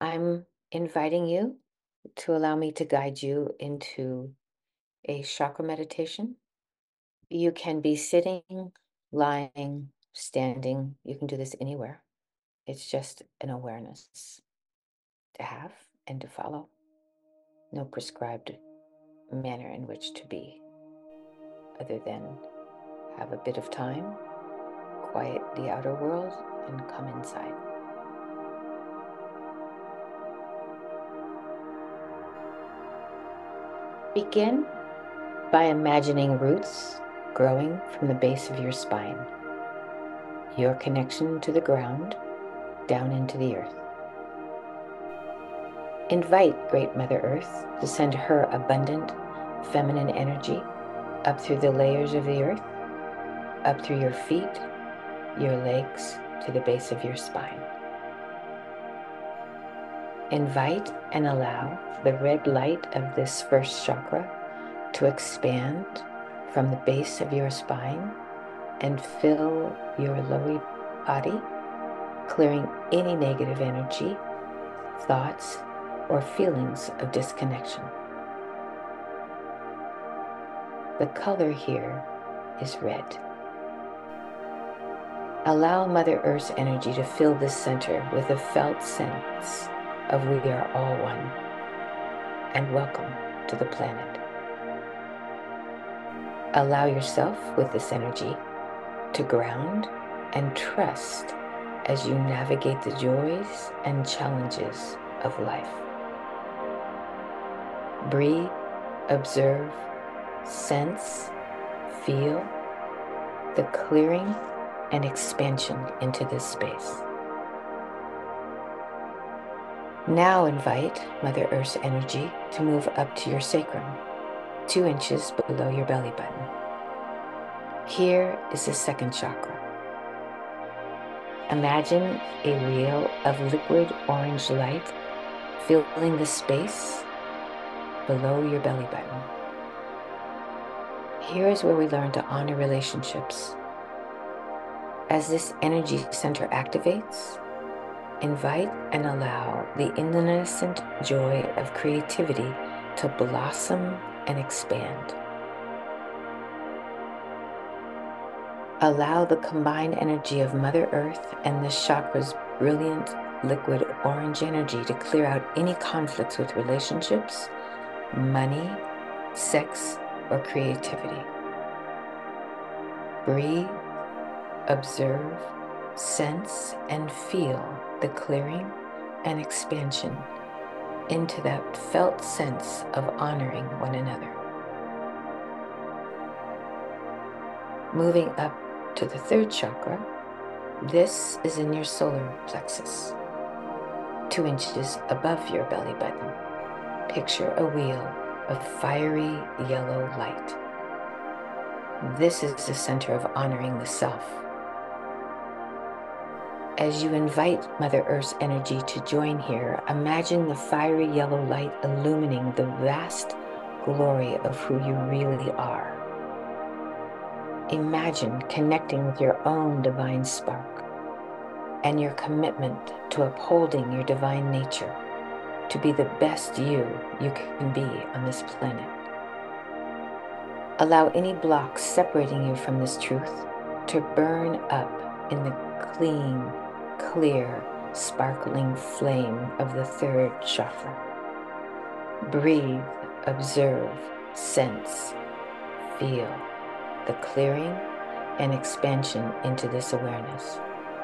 I'm inviting you to allow me to guide you into a chakra meditation. You can be sitting, lying, standing. You can do this anywhere. It's just an awareness to have and to follow. No prescribed manner in which to be, other than have a bit of time, quiet the outer world, and come inside. Begin by imagining roots growing from the base of your spine, your connection to the ground, down into the earth. Invite Great Mother Earth to send her abundant feminine energy up through the layers of the earth, up through your feet, your legs, to the base of your spine. Invite and allow the red light of this first chakra to expand from the base of your spine and fill your lower body, clearing any negative energy, thoughts, or feelings of disconnection. The color here is red. Allow Mother Earth's energy to fill this center with a felt sense of we are all one, and welcome to the planet. Allow yourself with this energy to ground and trust as you navigate the joys and challenges of life. Breathe, observe, sense, feel the clearing and expansion into this space. Now invite Mother Earth's energy to move up to your sacrum, 2 inches below your belly button. Here is the second chakra. Imagine a reel of liquid orange light filling the space below your belly button. Here is where we learn to honor relationships. As this energy center activates, invite and allow the innocent joy of creativity to blossom and expand. Allow the combined energy of Mother Earth and this chakra's brilliant liquid orange energy to clear out any conflicts with relationships, money, sex, or creativity. Breathe, observe, sense, and feel the clearing and expansion into that felt sense of honoring one another. Moving up to the third chakra, this is in your solar plexus, 2 inches above your belly button. Picture a wheel of fiery yellow light. This is the center of honoring the self. As you invite Mother Earth's energy to join here, imagine the fiery yellow light illumining the vast glory of who you really are. Imagine connecting with your own divine spark and your commitment to upholding your divine nature to be the best you can be on this planet. Allow any blocks separating you from this truth to burn up in the clean, clear, sparkling flame of the third chakra. Breathe, observe, sense, feel the clearing and expansion into this awareness.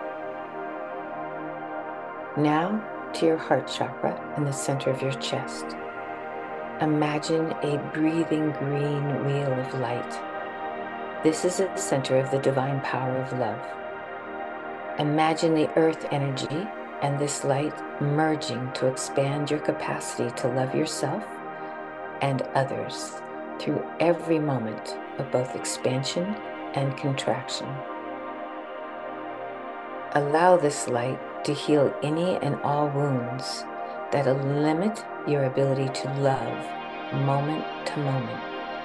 Now to your heart chakra in the center of your chest. Imagine a breathing green wheel of light. This is the center of the divine power of love. Imagine the earth energy and this light merging to expand your capacity to love yourself and others through every moment of both expansion and contraction. Allow this light to heal any and all wounds that limit your ability to love moment to moment.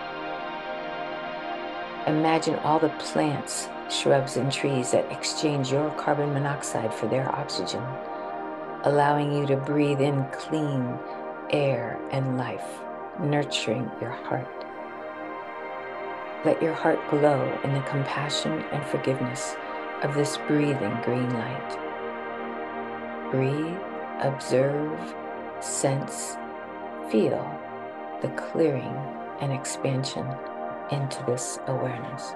Imagine all the plants, shrubs, and trees that exchange your carbon monoxide for their oxygen. allowing you to breathe in clean air and life, nurturing your heart. Let your heart glow in the compassion and forgiveness of this breathing green light. Breathe, observe, sense, feel the clearing and expansion into this awareness.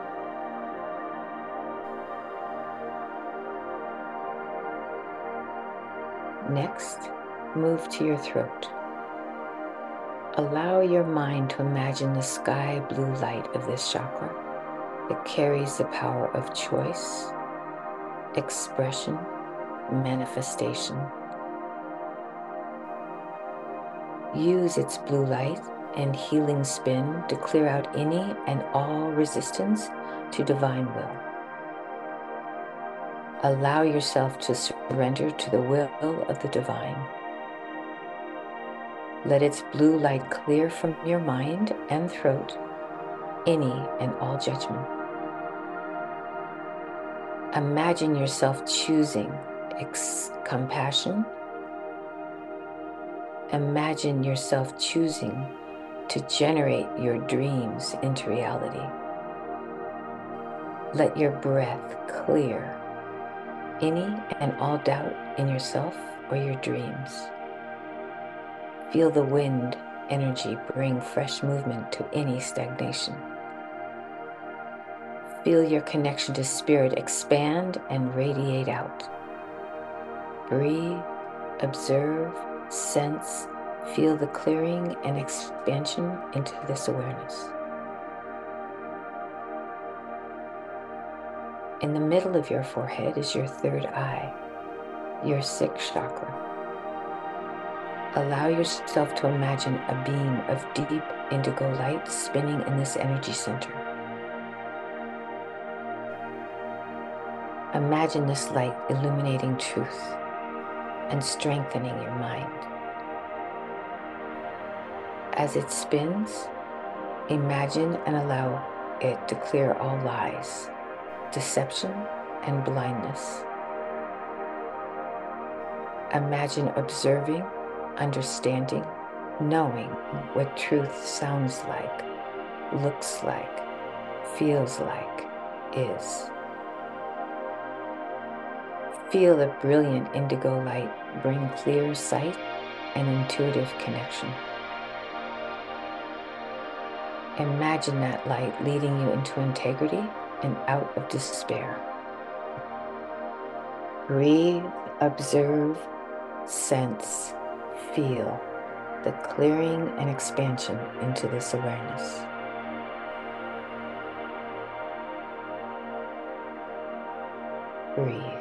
Next, move to your throat. Allow your mind to imagine the sky blue light of this chakra that carries the power of choice, expression, manifestation. Use its blue light and healing spin to clear out any and all resistance to divine will. Allow yourself to surrender to the will of the divine. Let its blue light clear from your mind and throat any and all judgment. Imagine yourself choosing compassion. Imagine yourself choosing to generate your dreams into reality. Let your breath clear any and all doubt in yourself or your dreams. Feel the wind energy bring fresh movement to any stagnation. Feel your connection to spirit expand and radiate out. Breathe, observe, sense, feel the clearing and expansion into this awareness. In the middle of your forehead is your third eye, your sixth chakra. Allow yourself to imagine a beam of deep indigo light spinning in this energy center. Imagine this light illuminating truth and strengthening your mind. As it spins, imagine and allow it to clear all lies, deception, and blindness. Imagine observing, understanding, knowing what truth sounds like, looks like, feels like, is. Feel the brilliant indigo light bring clear sight and intuitive connection. Imagine that light leading you into integrity and out of despair. Breathe, observe, sense, feel the clearing and expansion into this awareness. Breathe.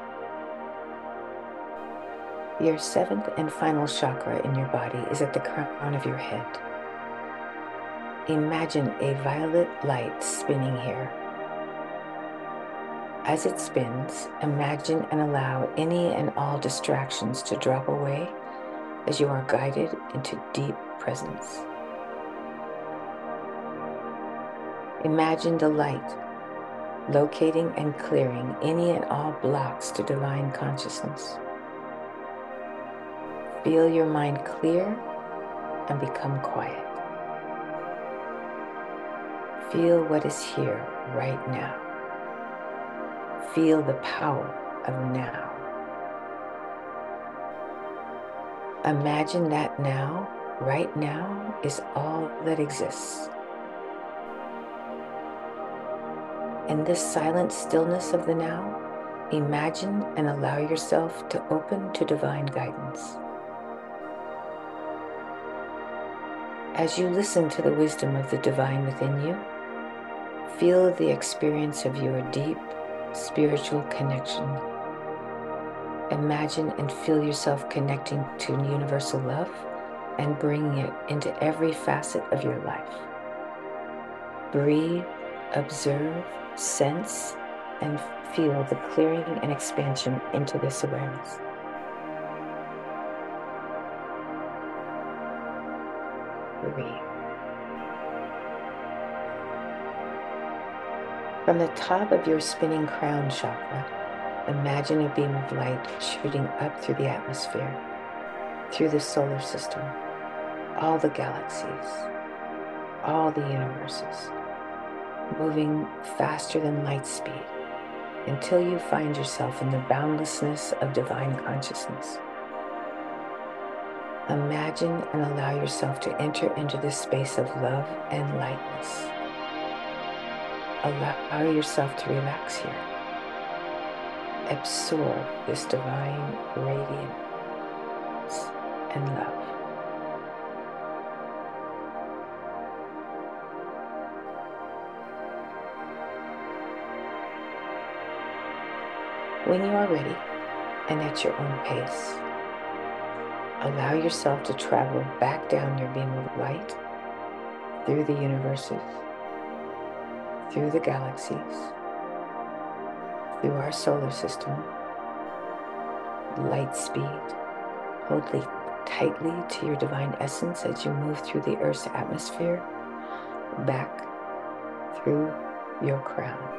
Your seventh and final chakra in your body is at the crown of your head. Imagine a violet light spinning here. As it spins, imagine and allow any and all distractions to drop away as you are guided into deep presence. Imagine the light locating and clearing any and all blocks to divine consciousness. Feel your mind clear and become quiet. Feel what is here right now. Feel the power of now. Imagine that now, right now, is all that exists. In this silent stillness of the now, imagine and allow yourself to open to divine guidance. As you listen to the wisdom of the divine within you, feel the experience of your deep spiritual connection. Imagine and feel yourself connecting to universal love and bringing it into every facet of your life. Breathe, observe, sense, and feel the clearing and expansion into this awareness. Breathe. From the top of your spinning crown chakra, Imagine a beam of light shooting up through the atmosphere, through the solar system, all the galaxies, all the universes, moving faster than light speed until you find yourself in the boundlessness of divine consciousness. Imagine and allow yourself to enter into this space of love and lightness. Allow yourself to relax here. Absorb this divine radiance and love. When you are ready and at your own pace, allow yourself to travel back down your beam of light through the universes, through the galaxies, through our solar system, light speed. Hold tightly to your divine essence as you move through the Earth's atmosphere, back through your crown.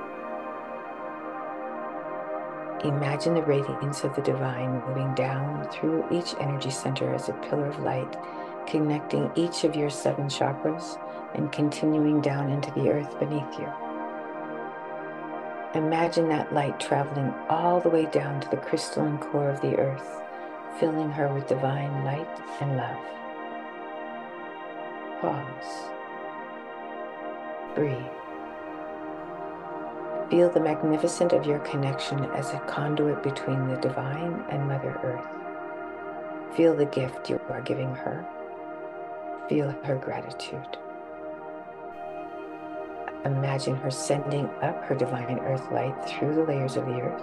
Imagine the radiance of the divine moving down through each energy center as a pillar of light, connecting each of your 7 chakras and continuing down into the earth beneath you. Imagine that light traveling all the way down to the crystalline core of the earth, filling her with divine light and love. Pause. Breathe. Feel the magnificence of your connection as a conduit between the divine and Mother Earth. Feel the gift you are giving her. Feel her gratitude. Imagine her sending up her divine earth light through the layers of the earth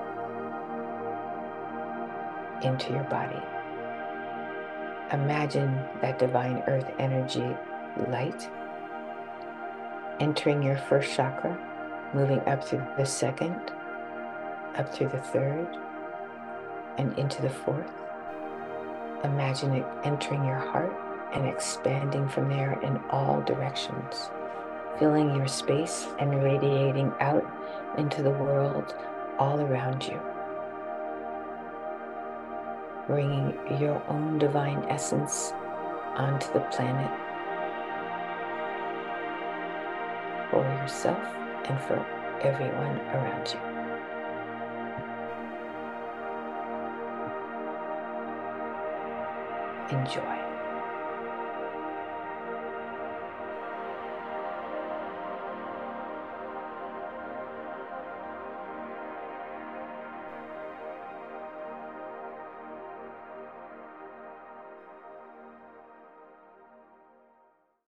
into your body. Imagine that divine earth energy light entering your first chakra, moving up through the second, up through the third, and into the fourth. Imagine it entering your heart and expanding from there in all directions, filling your space and radiating out into the world all around you, bringing your own divine essence onto the planet for yourself and for everyone around you. Enjoy.